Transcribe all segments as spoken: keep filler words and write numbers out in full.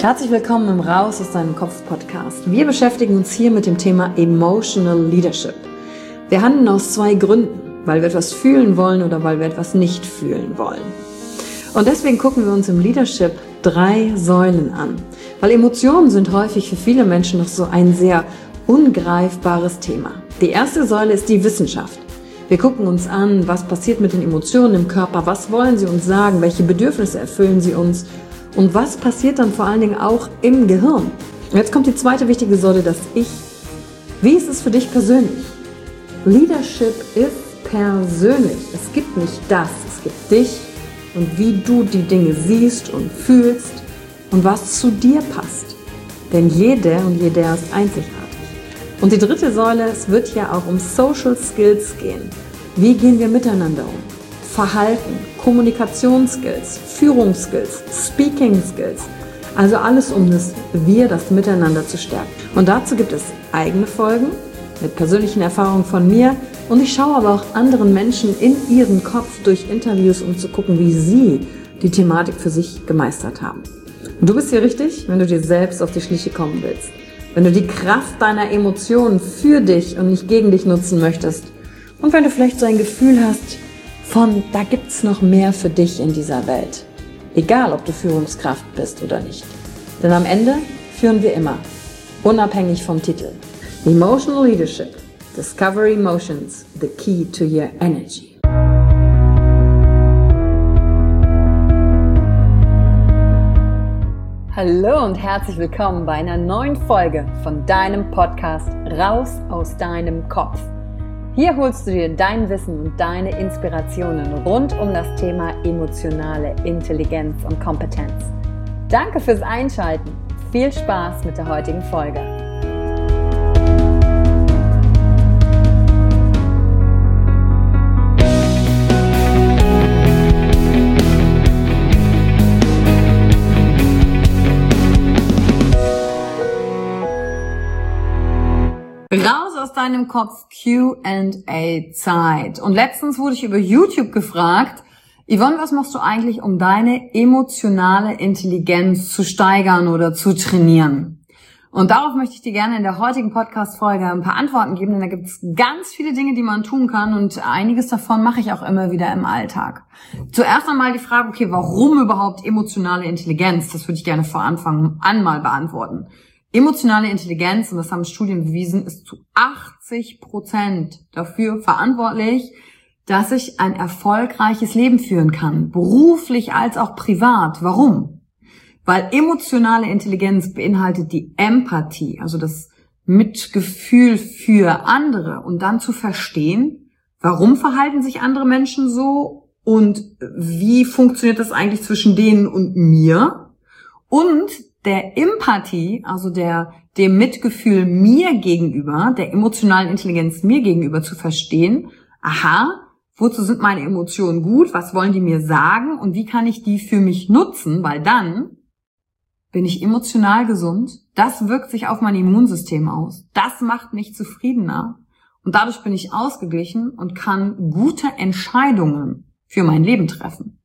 Herzlich willkommen im Raus aus deinem Kopf Podcast. Wir beschäftigen uns hier mit dem Thema Emotional Leadership. Wir handeln aus zwei Gründen, weil wir etwas fühlen wollen oder weil wir etwas nicht fühlen wollen. Und deswegen gucken wir uns im Leadership drei Säulen an, weil Emotionen sind häufig für viele Menschen noch so ein sehr ungreifbares Thema. Die erste Säule ist die Wissenschaft. Wir gucken uns an, was passiert mit den Emotionen im Körper, was wollen sie uns sagen, welche Bedürfnisse erfüllen sie uns und was passiert dann vor allen Dingen auch im Gehirn. Und jetzt kommt die zweite wichtige Säule, das Ich. Wie ist es für dich persönlich? Leadership ist persönlich. Es gibt nicht das, es gibt dich und wie du die Dinge siehst und fühlst und was zu dir passt. Denn jede und jeder ist einzigartig. Und die dritte Säule, es wird ja auch um Social Skills gehen. Wie gehen wir miteinander um? Verhalten, Kommunikationsskills, Führungsskills, Speaking Skills. Also alles, um das Wir, das Miteinander zu stärken. Und dazu gibt es eigene Folgen mit persönlichen Erfahrungen von mir. Und ich schaue aber auch anderen Menschen in ihren Kopf durch Interviews, um zu gucken, wie sie die Thematik für sich gemeistert haben. Und du bist hier richtig, wenn du dir selbst auf die Schliche kommen willst. Wenn du die Kraft deiner Emotionen für dich und nicht gegen dich nutzen möchtest. Und wenn du vielleicht so ein Gefühl hast, von da gibt's noch mehr für dich in dieser Welt. Egal, ob du Führungskraft bist oder nicht. Denn am Ende führen wir immer, unabhängig vom Titel. Emotional Leadership. Discover Emotions, the key to your energy. Hallo und herzlich willkommen bei einer neuen Folge von deinem Podcast Raus aus deinem Kopf. Hier holst du dir dein Wissen und deine Inspirationen rund um das Thema emotionale Intelligenz und Kompetenz. Danke fürs Einschalten. Viel Spaß mit der heutigen Folge. Raus aus deinem Kopf Q and A Zeit. Und letztens wurde ich über YouTube gefragt, Yvonne, was machst du eigentlich, um deine emotionale Intelligenz zu steigern oder zu trainieren? Und darauf möchte ich dir gerne in der heutigen Podcast-Folge ein paar Antworten geben, denn da gibt es ganz viele Dinge, die man tun kann und einiges davon mache ich auch immer wieder im Alltag. Zuerst einmal die Frage, okay, warum überhaupt emotionale Intelligenz? Das würde ich gerne vor Anfang an mal beantworten. Emotionale Intelligenz, und das haben Studien bewiesen, ist zu achtzig Prozent dafür verantwortlich, dass ich ein erfolgreiches Leben führen kann, beruflich als auch privat. Warum? Weil emotionale Intelligenz beinhaltet die Empathie, also das Mitgefühl für andere und dann zu verstehen, warum verhalten sich andere Menschen so und wie funktioniert das eigentlich zwischen denen und mir und der Empathie, also der dem Mitgefühl mir gegenüber, der emotionalen Intelligenz mir gegenüber zu verstehen, aha, wozu sind meine Emotionen gut, was wollen die mir sagen und wie kann ich die für mich nutzen, weil dann bin ich emotional gesund, das wirkt sich auf mein Immunsystem aus, das macht mich zufriedener und dadurch bin ich ausgeglichen und kann gute Entscheidungen für mein Leben treffen,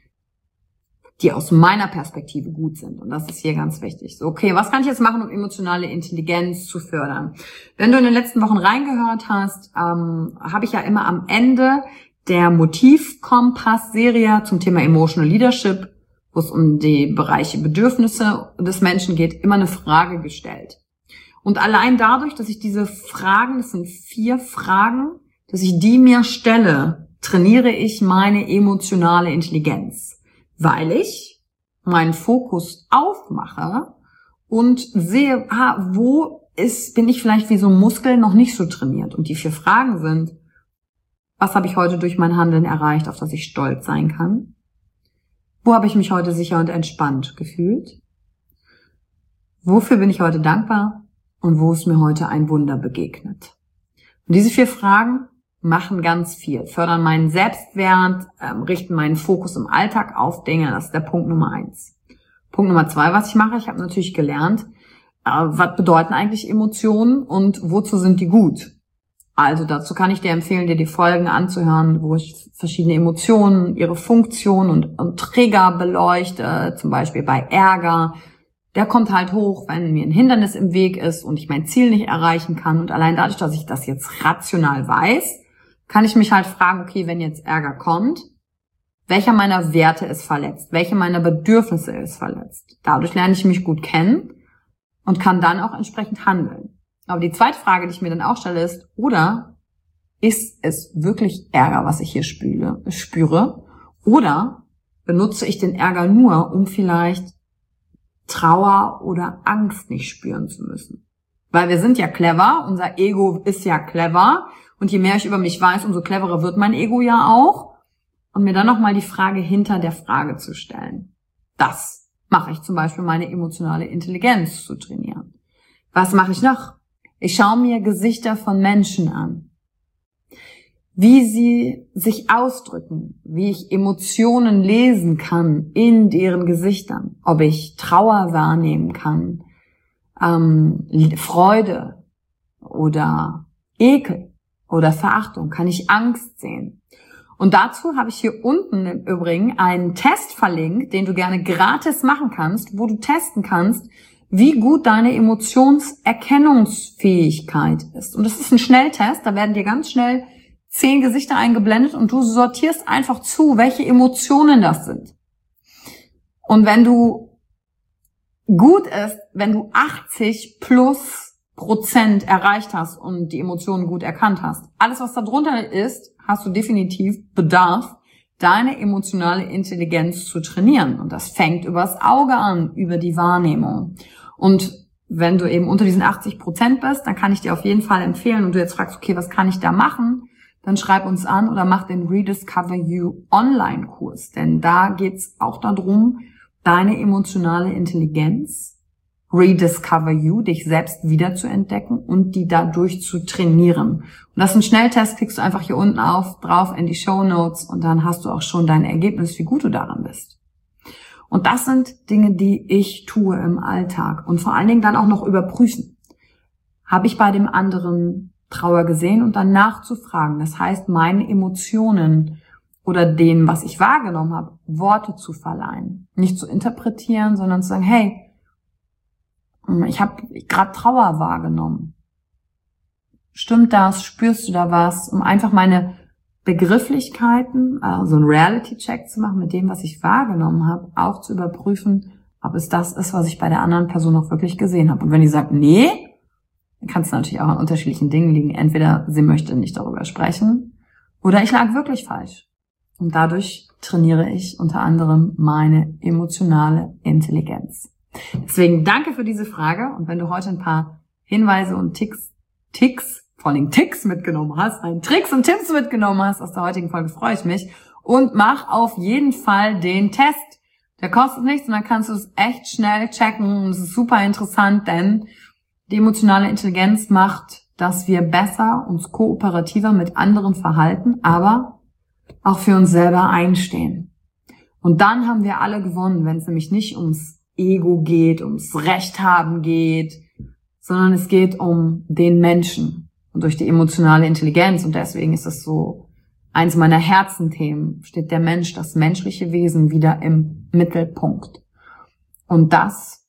die aus meiner Perspektive gut sind. Und das ist hier ganz wichtig. So, okay, was kann ich jetzt machen, um emotionale Intelligenz zu fördern? Wenn du in den letzten Wochen reingehört hast, ähm, habe ich ja immer am Ende der Motivkompass-Serie zum Thema Emotional Leadership, wo es um die Bereiche Bedürfnisse des Menschen geht, immer eine Frage gestellt. Und allein dadurch, dass ich diese Fragen, das sind vier Fragen, dass ich die mir stelle, trainiere ich meine emotionale Intelligenz. Weil ich meinen Fokus aufmache und sehe, ah, wo ist, bin ich vielleicht wie so ein Muskel noch nicht so trainiert. Und die vier Fragen sind, was habe ich heute durch mein Handeln erreicht, auf das ich stolz sein kann? Wo habe ich mich heute sicher und entspannt gefühlt? Wofür bin ich heute dankbar? Und wo ist mir heute ein Wunder begegnet? Und diese vier Fragen machen ganz viel, fördern meinen Selbstwert, ähm, richten meinen Fokus im Alltag auf Dinge. Das ist der Punkt Nummer eins. Punkt Nummer zwei, was ich mache, ich habe natürlich gelernt, äh, was bedeuten eigentlich Emotionen und wozu sind die gut? Also dazu kann ich dir empfehlen, dir die Folgen anzuhören, wo ich verschiedene Emotionen, ihre Funktion und, und Trigger beleuchte, zum Beispiel bei Ärger, der kommt halt hoch, wenn mir ein Hindernis im Weg ist und ich mein Ziel nicht erreichen kann. Und allein dadurch, dass ich das jetzt rational weiß, kann ich mich halt fragen, okay, wenn jetzt Ärger kommt, welcher meiner Werte ist verletzt? Welche meiner Bedürfnisse ist verletzt? Dadurch lerne ich mich gut kennen und kann dann auch entsprechend handeln. Aber die zweite Frage, die ich mir dann auch stelle, ist, oder ist es wirklich Ärger, was ich hier spüre, spüre? Oder benutze ich den Ärger nur, um vielleicht Trauer oder Angst nicht spüren zu müssen? Weil wir sind ja clever, unser Ego ist ja clever und je mehr ich über mich weiß, umso cleverer wird mein Ego ja auch. Und mir dann nochmal die Frage hinter der Frage zu stellen. Das mache ich zum Beispiel, meine emotionale Intelligenz zu trainieren. Was mache ich noch? Ich schaue mir Gesichter von Menschen an. Wie sie sich ausdrücken, wie ich Emotionen lesen kann in deren Gesichtern. Ob ich Trauer wahrnehmen kann, ähm, Freude oder Ekel oder Verachtung. Kann ich Angst sehen? Und dazu habe ich hier unten im Übrigen einen Test verlinkt, den du gerne gratis machen kannst, wo du testen kannst, wie gut deine Emotionserkennungsfähigkeit ist. Und das ist ein Schnelltest, da werden dir ganz schnell zehn Gesichter eingeblendet und du sortierst einfach zu, welche Emotionen das sind. Und wenn du gut ist, wenn du achtzig plus Prozent erreicht hast und die Emotionen gut erkannt hast, alles was da drunter ist, hast du definitiv Bedarf, deine emotionale Intelligenz zu trainieren. Und das fängt übers Auge an, über die Wahrnehmung. Und wenn du eben unter diesen achtzig Prozent bist, dann kann ich dir auf jeden Fall empfehlen und du jetzt fragst, okay, was kann ich da machen? Dann schreib uns an oder mach den Rediscover You Online-Kurs. Denn da geht's auch darum, deine emotionale Intelligenz, Rediscover You, dich selbst wiederzuentdecken und die dadurch zu trainieren. Und das ist ein Schnelltest, klickst du einfach hier unten auf, drauf in die Shownotes und dann hast du auch schon dein Ergebnis, wie gut du daran bist. Und das sind Dinge, die ich tue im Alltag und vor allen Dingen dann auch noch überprüfen. Habe ich bei dem anderen Trauer gesehen und dann nachzufragen. Das heißt, meine Emotionen oder dem, was ich wahrgenommen habe, Worte zu verleihen. Nicht zu interpretieren, sondern zu sagen, hey, ich habe gerade Trauer wahrgenommen. Stimmt das? Spürst du da was? Um einfach meine Begrifflichkeiten, also einen Reality-Check zu machen mit dem, was ich wahrgenommen habe, auch zu überprüfen, ob es das ist, was ich bei der anderen Person auch wirklich gesehen habe. Und wenn die sagt, nee, dann kann es natürlich auch an unterschiedlichen Dingen liegen. Entweder sie möchte nicht darüber sprechen oder ich lag wirklich falsch. Und dadurch trainiere ich unter anderem meine emotionale Intelligenz. Deswegen danke für diese Frage und wenn du heute ein paar Hinweise und Ticks, Ticks, vor allem Ticks mitgenommen hast, ein Tricks und Tipps mitgenommen hast aus der heutigen Folge, freue ich mich und mach auf jeden Fall den Test. Der kostet nichts und dann kannst du es echt schnell checken und es ist super interessant, denn die emotionale Intelligenz macht, dass wir besser uns kooperativer mit anderen verhalten, aber auch für uns selber einstehen. Und dann haben wir alle gewonnen, wenn es nämlich nicht ums Ego geht, ums Recht haben geht, sondern es geht um den Menschen und durch die emotionale Intelligenz. Und deswegen ist es so eins meiner Herzenthemen, steht der Mensch, das menschliche Wesen wieder im Mittelpunkt. Und das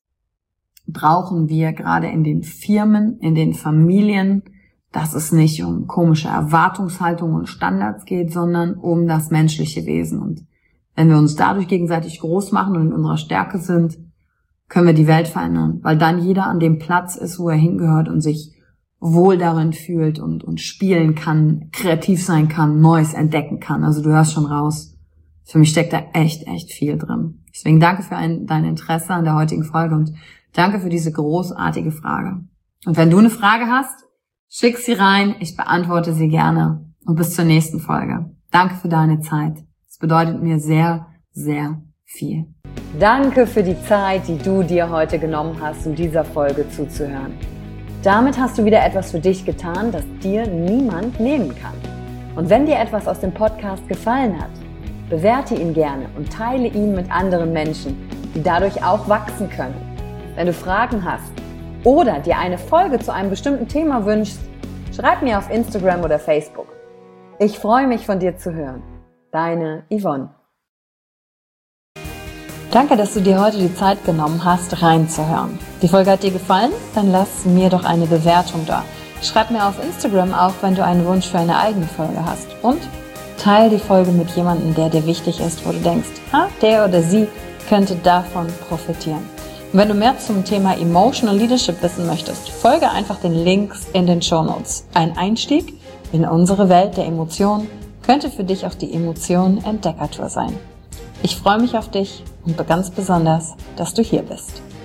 brauchen wir gerade in den Firmen, in den Familien, dass es nicht um komische Erwartungshaltungen und Standards geht, sondern um das menschliche Wesen. Und wenn wir uns dadurch gegenseitig groß machen und in unserer Stärke sind, können wir die Welt verändern, weil dann jeder an dem Platz ist, wo er hingehört und sich wohl darin fühlt und, und spielen kann, kreativ sein kann, Neues entdecken kann. Also du hörst schon raus, für mich steckt da echt, echt viel drin. Deswegen danke für ein, dein Interesse an der heutigen Folge und danke für diese großartige Frage. Und wenn du eine Frage hast, schick sie rein, ich beantworte sie gerne. Und bis zur nächsten Folge. Danke für deine Zeit. Es bedeutet mir sehr, sehr viel. Danke für die Zeit, die du dir heute genommen hast, um dieser Folge zuzuhören. Damit hast du wieder etwas für dich getan, das dir niemand nehmen kann. Und wenn dir etwas aus dem Podcast gefallen hat, bewerte ihn gerne und teile ihn mit anderen Menschen, die dadurch auch wachsen können. Wenn du Fragen hast oder dir eine Folge zu einem bestimmten Thema wünschst, schreib mir auf Instagram oder Facebook. Ich freue mich, von dir zu hören. Deine Yvonne. Danke, dass du dir heute die Zeit genommen hast, reinzuhören. Die Folge hat dir gefallen? Dann lass mir doch eine Bewertung da. Schreib mir auf Instagram auch, wenn du einen Wunsch für eine eigene Folge hast. Und teile die Folge mit jemandem, der dir wichtig ist, wo du denkst, ha, der oder sie könnte davon profitieren. Und wenn du mehr zum Thema Emotional Leadership wissen möchtest, folge einfach den Links in den Shownotes. Ein Einstieg in unsere Welt der Emotionen könnte für dich auch die Emotionen-Entdeckertour sein. Ich freue mich auf dich und ganz besonders, dass du hier bist.